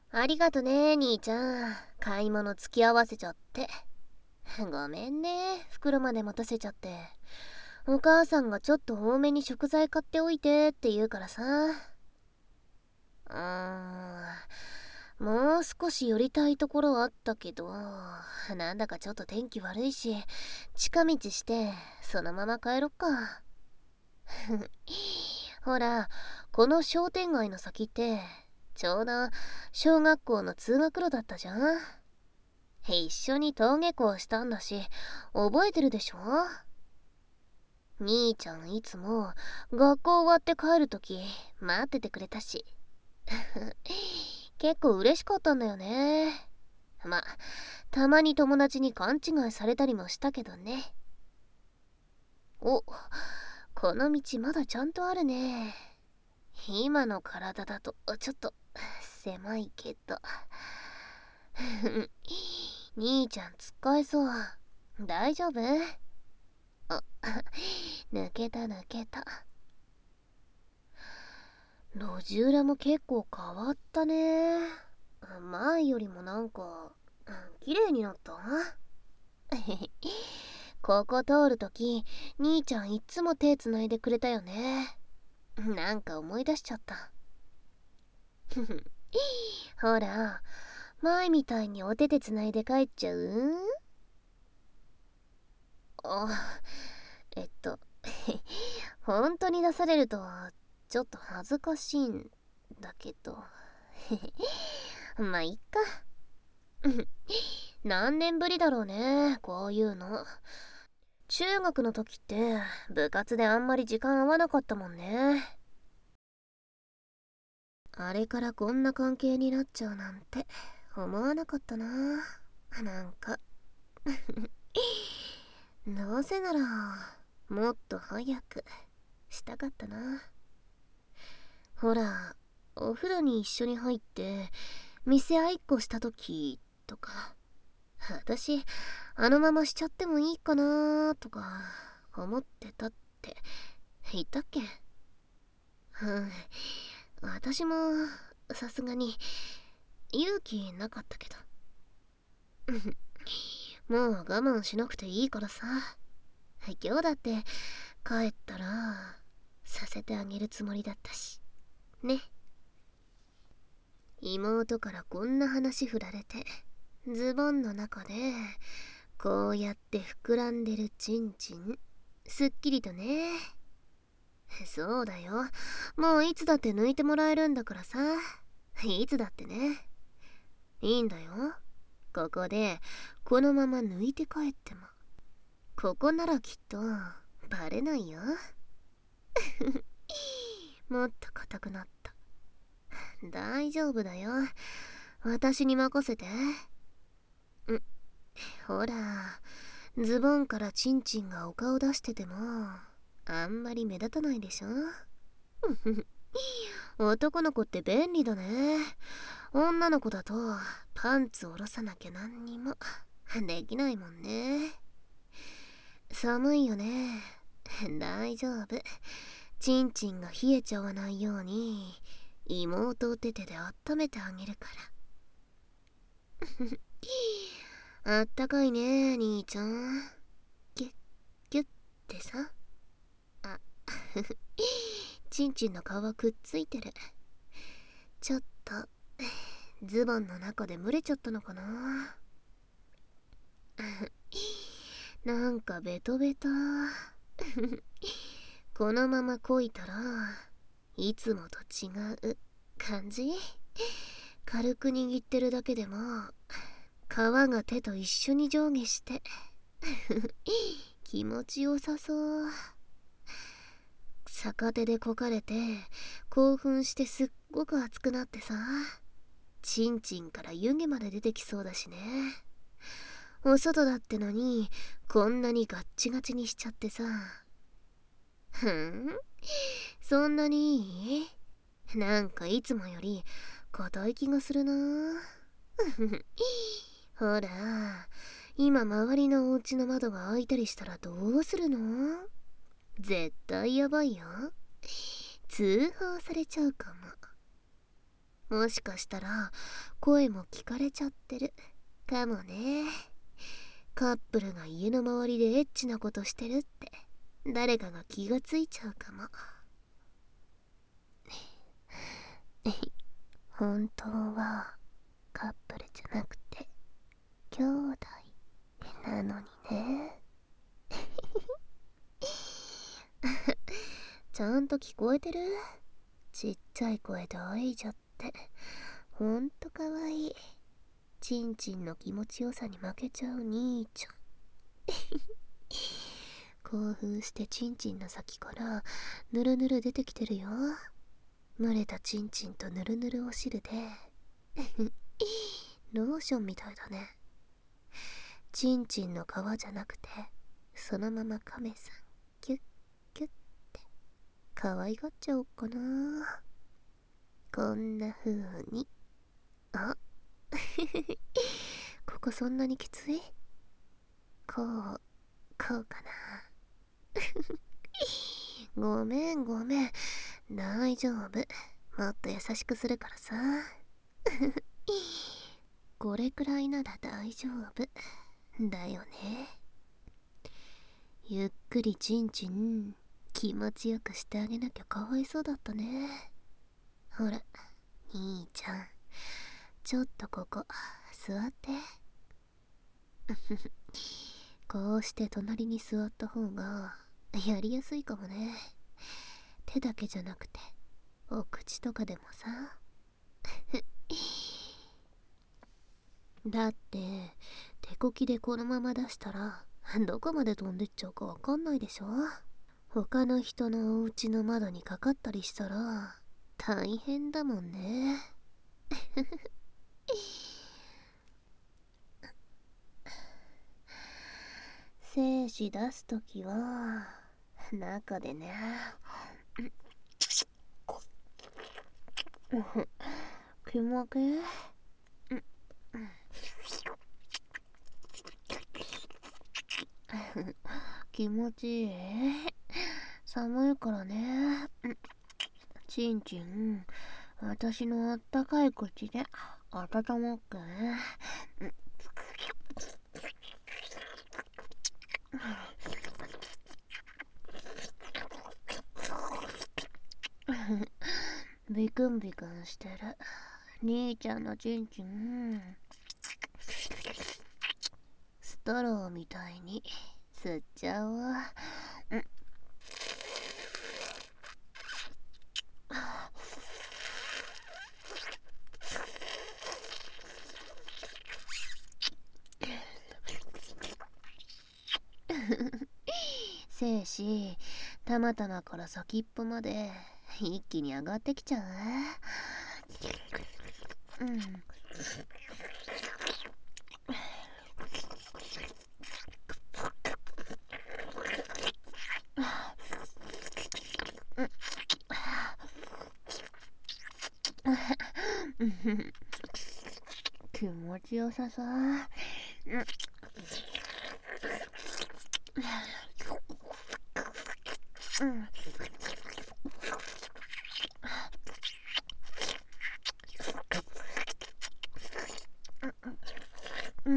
ありがとね、兄ちゃん。買い物付き合わせちゃって。ごめんね、袋まで持たせちゃって。お母さんがちょっと多めに食材買っておいてって言うからさ。もう少し寄りたいところはあったけど、なんだかちょっと天気悪いし、近道してそのまま帰ろっか。ほら、この商店街の先って、ちょうど小学校の通学路だったじゃん。一緒に登下校したんだし、覚えてるでしょ？兄ちゃんいつも学校終わって帰るとき待っててくれたし。結構嬉しかったんだよね。ま、たまに友達に勘違いされたりもしたけどね。お、この道まだちゃんとあるね。今の体だとちょっと狭いけど。兄ちゃんつっかえそう。大丈夫？あ、抜けた抜けた。路地裏も結構変わったね。前よりもなんか、綺麗になった。ここ通るとき、兄ちゃんいっつも手つないでくれたよね。なんか思い出しちゃった。ほら、前みたいにお手でつないで帰っちゃう？あ、えっと、本当に出されると、ちょっと恥ずかしいんだけど。まあ、いっか。何年ぶりだろうね、こういうの。中学の時って部活であんまり時間合わなかったもんね。あれからこんな関係になっちゃうなんて思わなかったな。なんかどうせならもっと早くしたかったな。ほら、お風呂に一緒に入って店合いっこした時とか、私あのまましちゃってもいいかなとか思ってたって言ったっけ？うん、私もさすがに勇気なかったけど。もう我慢しなくていいからさ。今日だって帰ったらさせてあげるつもりだったしね。妹からこんな話振られて、ズボンの中でこうやって膨らんでるチンチン、すっきりとね。そうだよ、もういつだって抜いてもらえるんだからさ。いつだってね。いいんだよ、ここでこのまま抜いて帰っても。ここならきっとバレないよ。もっと硬くなった。大丈夫だよ、私に任せて。ほら、ズボンからチンチンがお顔出しててもあんまり目立たないでしょ。男の子って便利だね。女の子だとパンツ下ろさなきゃ何にもできないもんね。寒いよね。大丈夫、チンチンが冷えちゃわないように妹お手手で温めてあげるから。あったかいね、兄ちゃん。キュッキュッってさ。あ、チンチンの皮くっついてる。ちょっとズボンの中で蒸れちゃったのかな。なんかベトベタ。このままこいたらいつもと違う感じ。軽く握ってるだけでも皮が手と一緒に上下して気持ちよさそう。逆手でこかれて興奮してすっごく熱くなってさ、チンチンから湯気まで出てきそうだしね。お外だってのにこんなにガッチガチにしちゃってさ。そんなにいい？なんかいつもより硬い気がするな。ほら、今周りのお家の窓が開いたりしたらどうするの？絶対やばいよ。通報されちゃうかも。 もしかしたら声も聞かれちゃってるかもね。カップルが家の周りでエッチなことしてるって誰かが気がついちゃうかも。本当はカップルじゃなくて兄弟なのにね。ちゃんと聞こえてる？ちっちゃい声で愛じゃってほんとかわいい。ちんちんの気持ちよさに負けちゃう兄ちゃん。興奮してちんちんの先からぬるぬる出てきてるよ。蒸れたちんちんとぬるぬるお汁でローションみたいだね。ちんちんの皮じゃなくてそのままカメさんキュッキュッって可愛がっちゃおっかな。こんな風に。あここそんなにきつい？こうかな。ごめんごめん。大丈夫。もっと優しくするからさ。これくらいなら大丈夫。だよね。ゆっくりちんちん気持ちよくしてあげなきゃかわいそうだったね。ほら、兄ちゃん。ちょっとここ、座って。こうして隣に座った方がやりやすいかもね。手だけじゃなくてお口とかでもさ。だって手こきでこのまま出したらどこまで飛んでっちゃうかわかんないでしょ。他の人のお家の窓にかかったりしたら大変だもんね。精子出すときは中でね。気持ちいい。気持ちいい。寒いからね。ちんちん、私のあったかい口で温まっくね。ビクンビクンしてる。兄ちゃんのちんちん、ストローみたいに吸っちゃうわ。精子、たまたまから先っぽまで一気に上がってきちゃう。うん。気持ちよさそう。うん。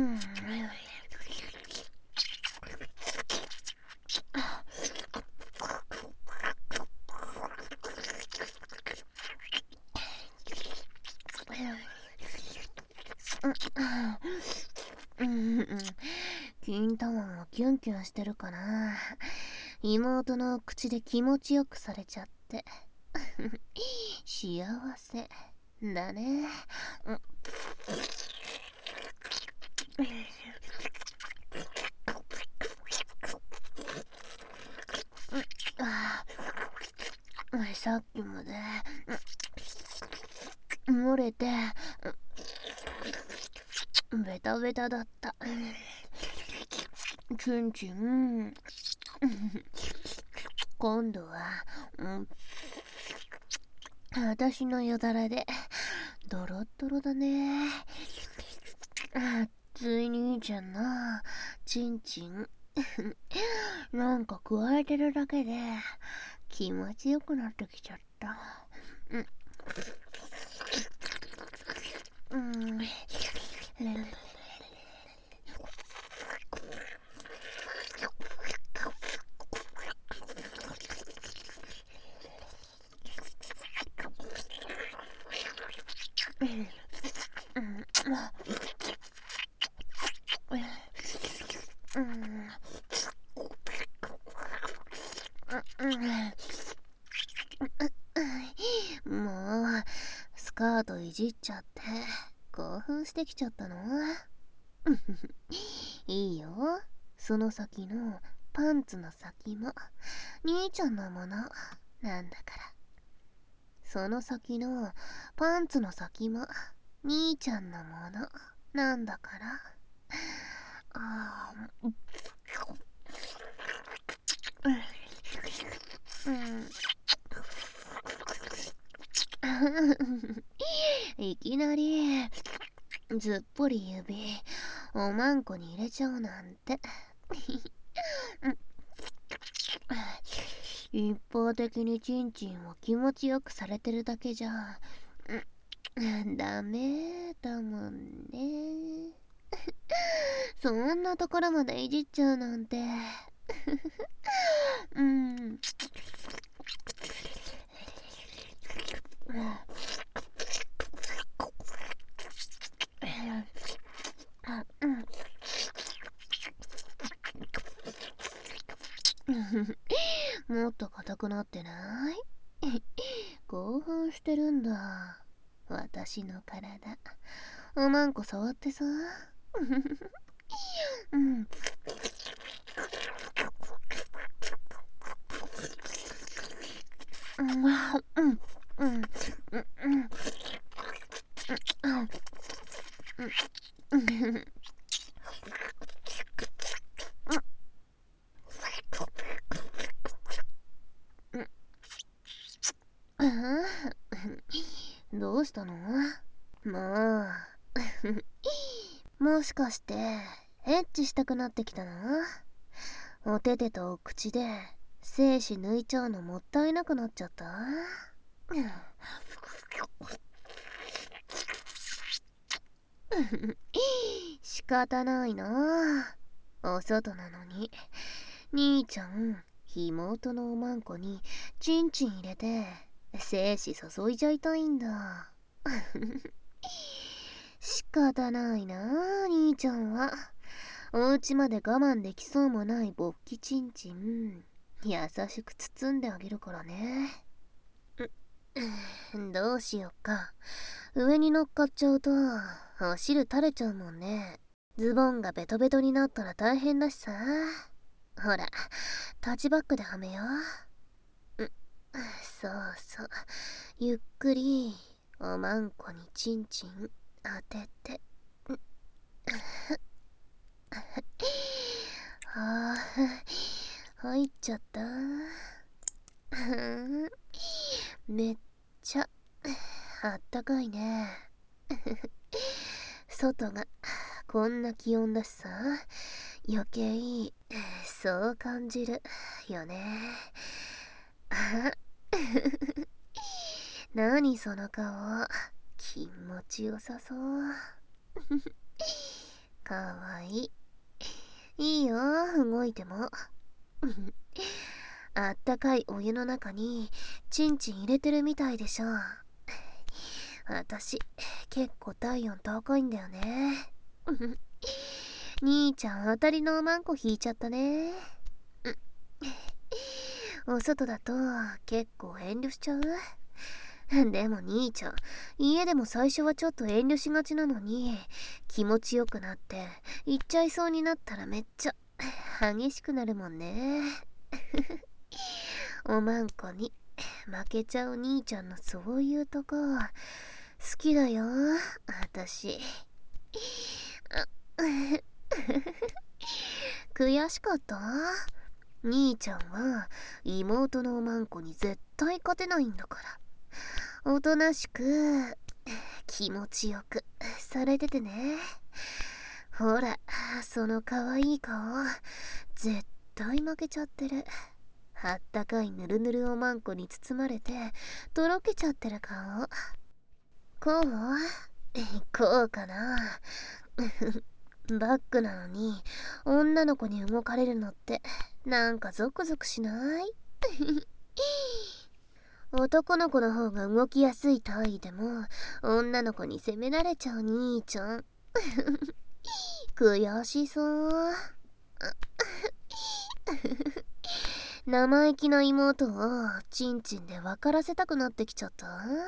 金玉もキュンキュンしてるかな。妹の口で気持ちよくされちゃって幸せだね。さっきまで漏れてベタベタだった。ちんちん、今度は、私のよだれでドロッドロだね。ついにちゃんのちんちんなんか加えてるだけで気持ちよくなってきちゃった。 もうスカートいじっちゃって興奮してきちゃったの？いいよ、その先のパンツの先も兄ちゃんのものなんだから。その先のパンツの先も兄ちゃんのものなんだから。あー、いきなりずっぽり指おまんこに入れちゃうなんて。一方的にチンチンを気持ちよくされてるだけじゃダメだもんね。そんなところまでいじっちゃうなんて。うん。もっと硬くなってない？興奮してるんだ。私の体。おまんこ触ってさ。うん。うん。うん。うん。どうしたの？もう、もしかして、エッチしたくなってきたの？お手手とお口で、精子抜いちゃうのもったいなくなっちゃった？仕方ないな。お外なのに。兄ちゃん、妹のおまんこにチンチン入れて、精子注いじゃいたいんだ。仕方ないな、兄ちゃんは。お家まで我慢できそうもない勃起チンチン、優しく包んであげるからね。どうしよっか。上に乗っかっちゃうと、お汁垂れちゃうもんね。ズボンがベトベトになったら大変だしさ。ほら、タッチバックではめよう。そうそう。ゆっくり、おまんこにチンチン当てて。ああ、入っちゃった。めっちゃ、あったかいね。外がこんな気温だしさ、余計いい、そう感じるよね。あ何その顔、気持ちよさそう。かわいい。いいよ、動いても。あったかいお湯の中にチンチン入れてるみたいでしょ。私、結構体温高いんだよね。兄ちゃん当たりのおまんこ引いちゃったね。お外だと結構遠慮しちゃう？でも兄ちゃん、家でも最初はちょっと遠慮しがちなのに、気持ちよくなって行っちゃいそうになったらめっちゃ激しくなるもんね。おまんこに負けちゃう兄ちゃんのそういうとこ好きだよ、私。悔しかった？兄ちゃんは妹のおまんこに絶対勝てないんだから、おとなしく気持ちよくされててね。ほら、その可愛い顔、絶対負けちゃってる。あったかいぬるぬるおまんこに包まれてとろけちゃってる顔。こうこうかな。バックなのに女の子に動かれるのってなんかゾクゾクしない？ 男の子の方が動きやすい体位でも女の子に責められちゃう兄ちゃん。悔しそう。生意気な妹をチンチンで分からせたくなってきちゃった。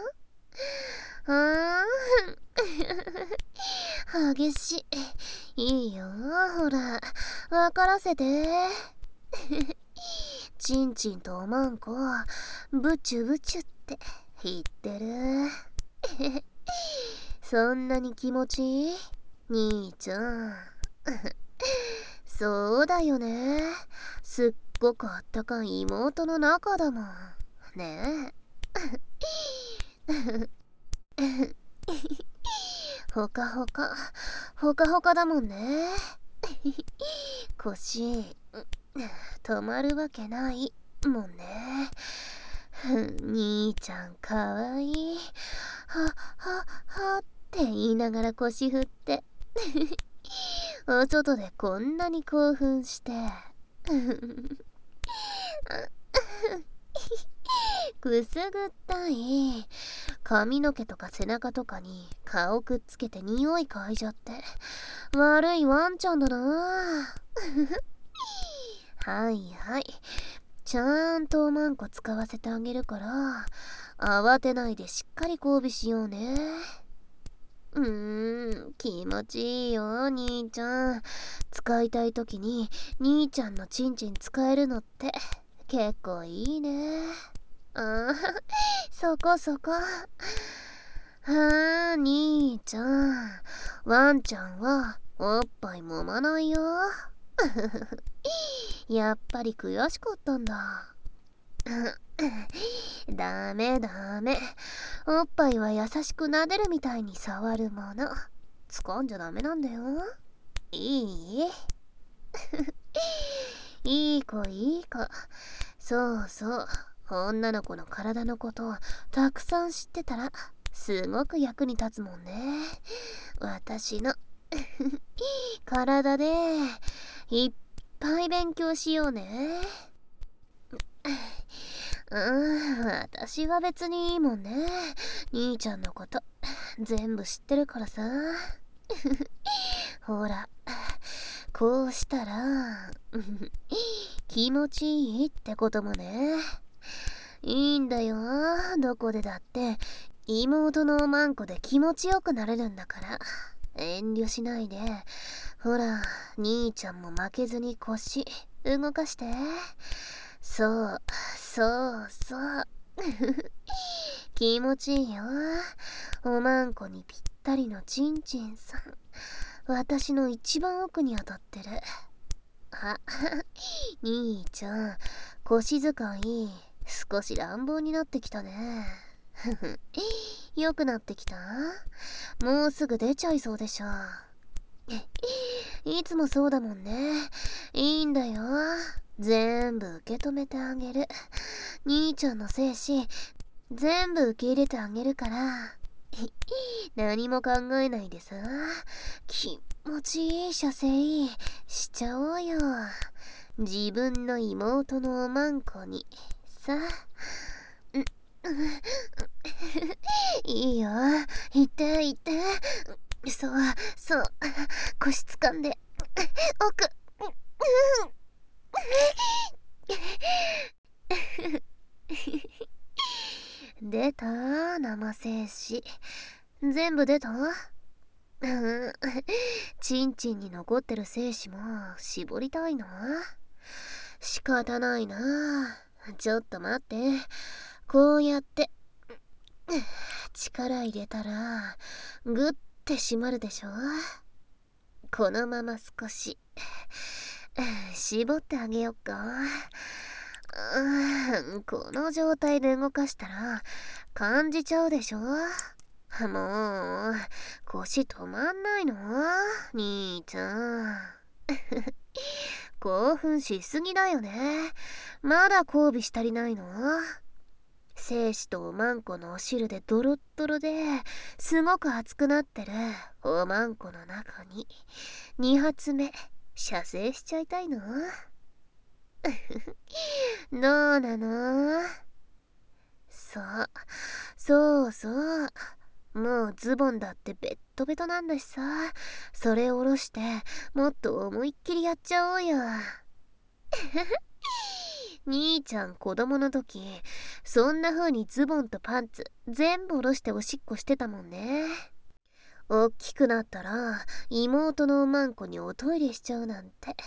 激しい。いいよ、ほら、分からせて。チンチンとおまんこ、ブチュブチュって言ってる。そんなに気持ちいい？兄ちゃん。そうだよね。すっごくあったかい妹の中だもん。ねえ。ほかほか、ほかほかだもんね。腰、止まるわけないもんね。兄ちゃんかわいい。はって言いながら腰振って。お外でこんなに興奮して。くすぐったい。髪の毛とか背中とかに顔くっつけて匂い嗅いじゃって。悪いワンちゃんだな。はいはい。ちゃんとおまんこ使わせてあげるから、慌てないでしっかり交尾しようね。気持ちいいよ、兄ちゃん。使いたいときに兄ちゃんのチンチン使えるのって結構いいね。そこそこ。兄ちゃん。ワンちゃんはおっぱい揉まないよ。やっぱり悔しかったんだ。ダメダメ。おっぱいは優しく撫でるみたいに触るもの。掴んじゃダメなんだよ。いいいい子いい子。そうそう。女の子の体のことをたくさん知ってたらすごく役に立つもんね。私の体でいっぱい勉強しようね。私は別にいいもんね。兄ちゃんのこと全部知ってるからさ。ほら、こうしたら気持ちいいってこともね。いいんだよ、どこでだって妹のおまんこで気持ちよくなれるんだから。遠慮しないで。ほら、兄ちゃんも負けずに腰動かして。そうそうそう。気持ちいいよ。おまんこにぴったりのチンチンさん。私の一番奥に当たってる。あ、兄ちゃん、腰使い少し乱暴になってきたね。よくなってきた？もうすぐ出ちゃいそうでしょ。いつもそうだもんね。いいんだよ。全部受け止めてあげる。兄ちゃんの精子、全部受け入れてあげるから。何も考えないでさ。気持ちいい射精しちゃおうよ。自分の妹のおまんこに。さ。いいよ。行って行って。そう、そう。腰掴んで。奥。出た生精子。全部出た？チンチンに残ってる精子も絞りたいな。仕方ないな。ちょっと待って。こうやって力入れたらグッて締まるでしょ。このまま少し絞ってあげよっか。この状態で動かしたら感じちゃうでしょ。もう腰止まんないの兄ちゃん。興奮しすぎだよね。まだ交尾したりないの？精子とおまんこのお汁でドロッドロですごく熱くなってるおまんこの中に2発目射精しちゃいたいの？どうなの？ そうそう。もうズボンだってベットベトなんだしさ、それを下ろしてもっと思いっきりやっちゃおうよ。兄ちゃん子供の時、そんな風にズボンとパンツ全部下ろしておしっこしてたもんね。おっきくなったら妹のおまんこにおトイレしちゃうなんて。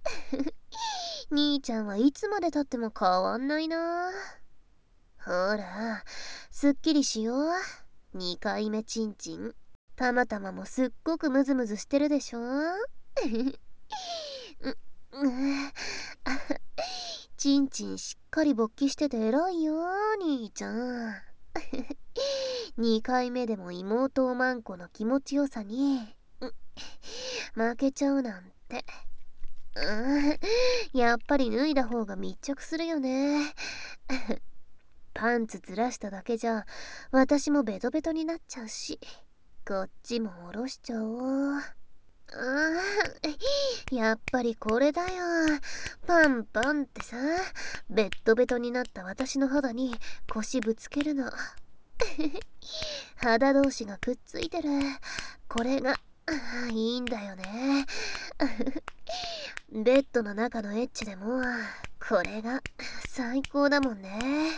兄ちゃんはいつまでたっても変わんないな。ほら、すっきりしよう。2回目チンチン。たまたまもすっごくムズムズしてるでしょ。チンチンしっかり勃起してて偉いよ、兄ちゃん。2回目でも妹おまんこの気持ちよさに、負けちゃうなんて。やっぱり脱いだ方が密着するよね。パンツずらしただけじゃ私もベトベトになっちゃうし、こっちも下ろしちゃおう。やっぱりこれだよ。パンパンってさ、ベッドベトになった私の肌に腰ぶつけるの。肌同士がくっついてる。これがいいんだよね。ベッドの中のエッチでもこれが最高だもんね。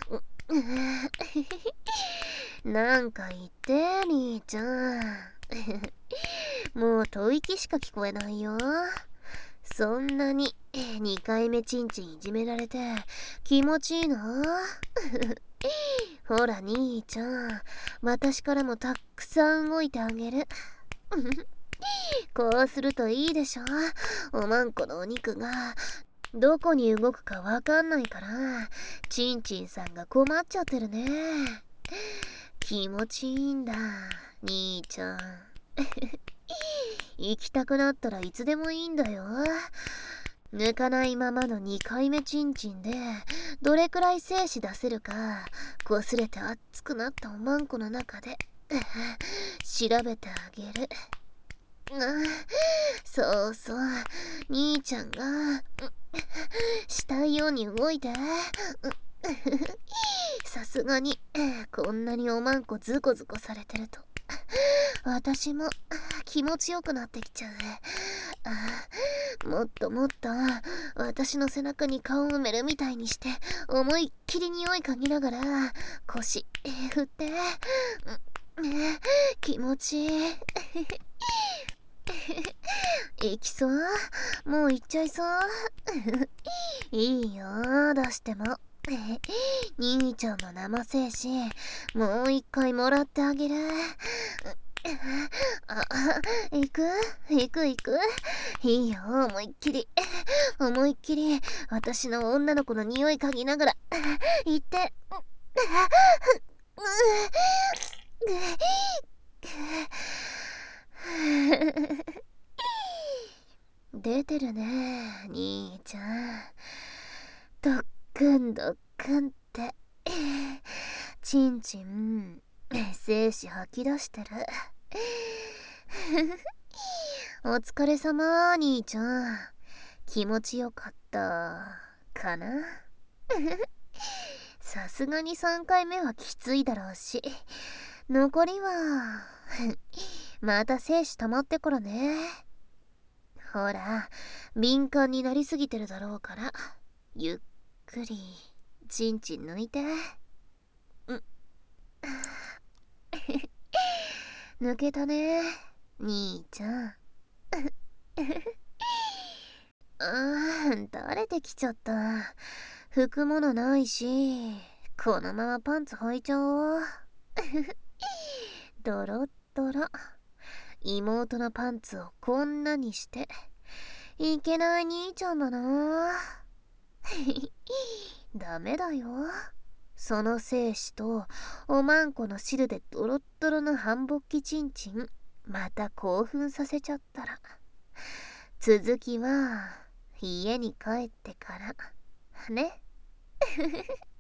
なんか言って兄ちゃん。もう吐息しか聞こえないよ。そんなに2回目チンチンいじめられて気持ちいいの？ほら兄ちゃん、私からもたくさん動いてあげる。こうするといいでしょ。おまんこのお肉がどこに動くかわかんないからチンチンさんが困っちゃってるね。気持ちいいんだ兄ちゃん。行きたくなったらいつでもいいんだよ。抜かないままの2回目チンチンでどれくらい精子出せるか擦れて熱くなったおまんこの中で調べてあげる。そうそう、兄ちゃんがしたいように動いて。さすがにこんなにおまんこズコズコされてると私も気持ちよくなってきちゃう。もっともっと私の背中に顔を埋めるみたいにして思いっきり匂い嗅ぎながら腰振って気持ちいい。行きそう？もう行っちゃいそう？いいよ出しても。兄ちゃんの生精子もう一回もらってあげる。行く行く行く。いいよ思いっきり思いっきり私の女の子の匂い嗅ぎながら行って。出てるね兄ちゃん。ドックンドックンってチンチン精子吐き出してる。お疲れ様兄ちゃん。気持ちよかったかな。さすがに3回目はきついだろうし、残りはまた精子溜まってからね。ほら敏感になりすぎてるだろうからゆっくりチンチン抜いて。抜けたね兄ちゃん。垂れてきちゃった。拭くものないしこのままパンツ履いちゃおう。ドロッドロ。妹のパンツをこんなにしていけない兄ちゃんだな。ダメだよ。その精子とおまんこの汁でドロッドロの半勃起チンチンまた興奮させちゃったら続きは家に帰ってからね。